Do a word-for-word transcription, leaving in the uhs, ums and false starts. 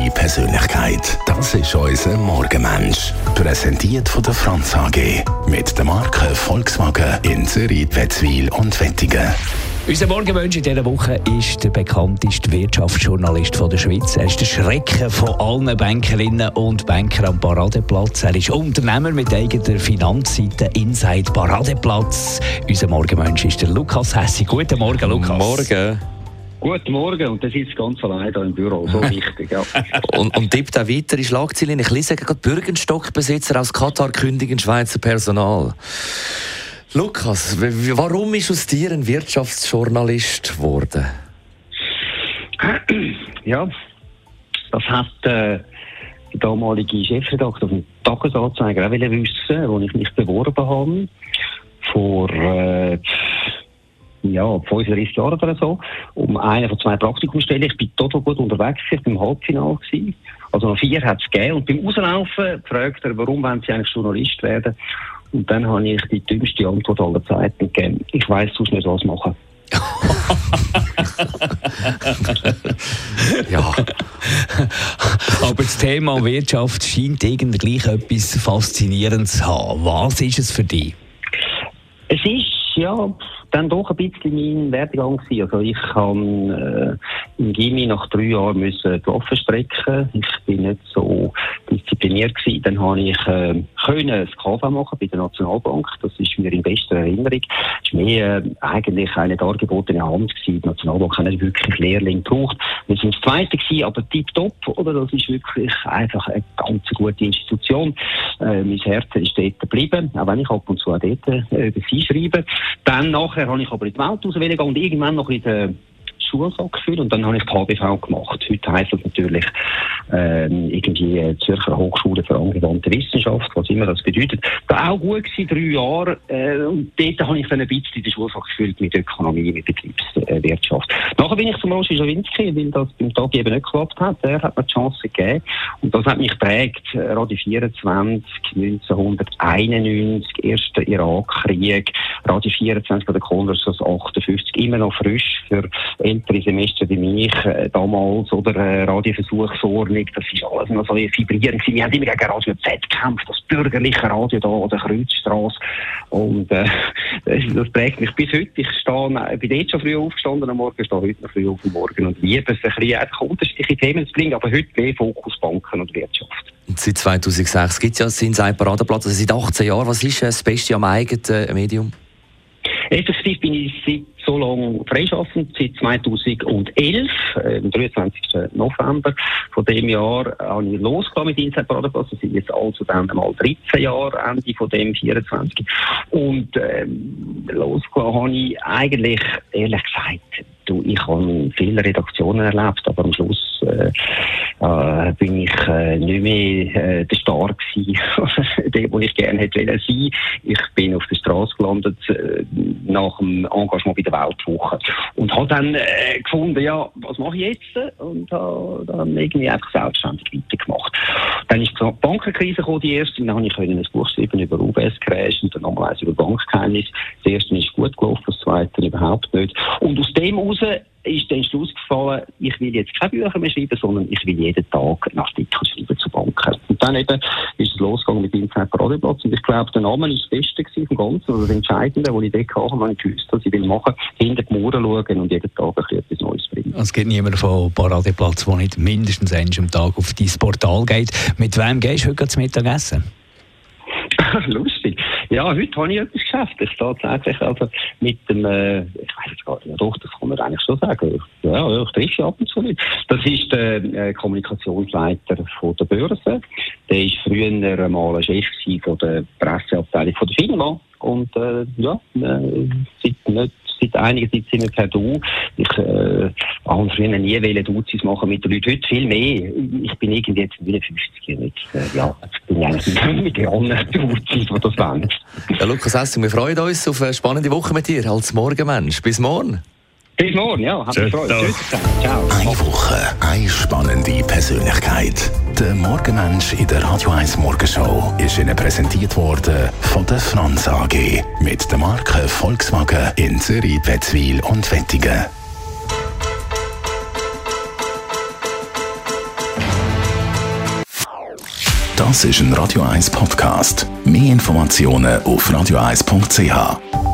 spannende Persönlichkeit. Das ist unser Morgenmensch. Präsentiert von der Franz A G. Mit der Marke Volkswagen in Zürich, Wetzwil und Wettigen. Unser Morgenmensch in dieser Woche ist der bekannteste Wirtschaftsjournalist von der Schweiz. Er ist der Schrecken von allen Bankerinnen und Bankern am Paradeplatz. Er ist Unternehmer mit eigener Finanzseite Inside Paradeplatz. Unser Morgenmensch ist der Lukas Hässi. Guten Morgen, Lukas. Morgen. Guten Morgen, und das ist ganz allein hier im Büro, so wichtig. Ja. und, und tippt auch weitere Schlagzeilen. Ich lese gerade Bürgenstockbesitzer aus Katar kündigen Schweizer Personal. Lukas, w- warum ist aus dir ein Wirtschaftsjournalist geworden? Ja, das hat äh, der damalige Chefredakteur vom Tagesanzeiger auch wissen, wo ich mich beworben habe. Vor äh, ja, fünfunddreißig Jahren oder so, um eine von zwei Praktikumsstellen. Ich bin total gut unterwegs, ich war im Halbfinale gewesen. Also noch vier hat es gegeben. Und beim Rauslaufen fragt er, warum wollen Sie eigentlich Journalist werden? Und dann habe ich die dümmste Antwort aller Zeiten gegeben. Ich weiss sonst nicht, was machen. Ja. Aber das Thema Wirtschaft scheint irgendwie gleich etwas Faszinierendes zu haben. Was ist es für dich? Es ist ja dann doch ein bisschen mein Werdegang gewesen. Also ich habe äh, im Gymi nach drei Jahren müssen die Waffe strecken. Ich bin nicht so diszipliniert gewesen. Dann habe ich äh, können das K V machen bei der Nationalbank. Das ist mir in bester Erinnerung. Es war mehr äh, eigentlich eine dargebotene Hand gewesen. Die Nationalbank hat nicht wirklich Lehrling gebraucht. Wir sind das Zweite gewesen, aber tipptopp, oder? Das ist wirklich einfach eine ganz gute Institution. Äh, mein Herz ist dort geblieben, auch wenn ich ab und zu auch dort äh, über sie schreibe. Dann nachher habe ich aber in die Welt rausgehen und irgendwann noch in der Schulfach geführt und dann habe ich die H B V gemacht. Heute heisst das natürlich ähm, irgendwie Zürcher Hochschule für angewandte Wissenschaft, was immer das bedeutet. Das war auch gut gewesen, drei Jahre. Äh, und dort habe ich dann ein bisschen den Schulfach gefüllt mit Ökonomie, mit Betriebswirtschaft. Nachher bin ich zum Roger Schawinski, weil das beim Tag eben nicht geklappt hat. Der hat mir die Chance gegeben. Und das hat mich geprägt. Radio vierundzwanzig, neunzehnhunderteinundneunzig, erster Irakkrieg, Radio vierundzwanzig bei der Konversus achtundfünfzig, immer noch frisch für ältere Semester wie mich äh, damals, oder äh, Radioversuchsordnung, das ist alles noch so vibrierend gewesen. Wir haben immer gegen Radio Z gekämpft, das bürgerliche Radio da an der Kreuzstrasse, und äh, das, das prägt mich bis heute. Ich stehe, ich bin jetzt schon früh aufgestanden am Morgen, stehe heute noch früh auf am Morgen und liebe es, ein bisschen einfach unterschiedliche Themen zu bringen, aber heute mehr Fokus Banken und Wirtschaft. Und seit zweitausendsechs gibt es ja das Inside Paradeplatz, also seit achtzehn Jahren. Was ist das Beste am eigenen Medium? Effektiv bin ich seit so lange freischaffend, seit zweitausendelf, äh, am dreiundzwanzigsten November von dem Jahr, habe ich losgegangen mit Inside Paradeplatz. Das sind jetzt also dann mal dreizehn Jahre, Ende von dem vierundzwanzig. Und ähm, losgegangen habe ich eigentlich, ehrlich gesagt, du, ich habe viele Redaktionen erlebt, aber am Schluss äh, äh, bin ich äh, nicht mehr äh, der Star gewesen, der, wo ich gerne hätte sein wollen. Ich bin auf der Straße gelandet äh, nach dem Engagement bei der Weltwoche und habe dann äh, gefunden, ja, was mache ich jetzt? Und habe dann irgendwie einfach selbstständig weitergemacht. Dann ist die Bankenkrise gekommen, die erste, und dann habe ich ein Buch geschrieben über U B S-Crash und dann nochmal eins über Bankgeheimnis. Das erste ist gut gelaufen, das zweite überhaupt nicht. Und aus dem heraus ist der Entschluss gefallen, ich will jetzt keine Bücher mehr schreiben, sondern ich will jeden Tag einen Artikel schreiben zu Banken. Und dann eben ist es losgegangen mit Inside Paradeplatz. Und ich glaube, der Name ist das Beste vom Ganzen, oder das Entscheidende, was ich dort hatte, wenn ich gewusst, was ich will machen, hinter die Mauern schauen und jeden Tag ein bisschen etwas Neues bringen. Es gibt niemanden von Paradeplatz, der nicht mindestens einmal am Tag auf dein Portal geht. Mit wem gehst du heute zum Mittagessen? Lustig. Ja, heute habe ich etwas geschafft. Ich tatsächlich also mit dem, äh, ich weiß jetzt gar nicht, ja, doch, das kann man eigentlich schon sagen. Ja, ja, ich treffe ab und zu nicht. Das ist der äh, Kommunikationsleiter von der Börse. Der war früher mal Chef von der Presseabteilung von der Firma. Und äh, ja, äh, seit nicht Seit einiger Zeit sind wir per Du. Ich äh, habe früher nie wollen Duzis machen mit den Leuten. Heute viel mehr. Ich bin irgendwie jetzt fünfzig nicht. Äh, ja, ich bin eigentlich nicht mit den anderen Duzis, die das wollen. Ja, Lukas Hässi, wir freuen uns auf eine spannende Woche mit dir als Morgenmensch. Bis morgen. Bis morgen, ja. Hat mich gefreut. Tschüss. Ciao. Eine Woche, eine spannende Persönlichkeit. Der Morgenmensch in der Radio eins Morgenshow ist Ihnen präsentiert worden von der Franz A G. Mit der Marke Volkswagen in Zürich, Wetzwil und Wettigen. Das ist ein Radio eins Podcast. Mehr Informationen auf radio eins punkt c h.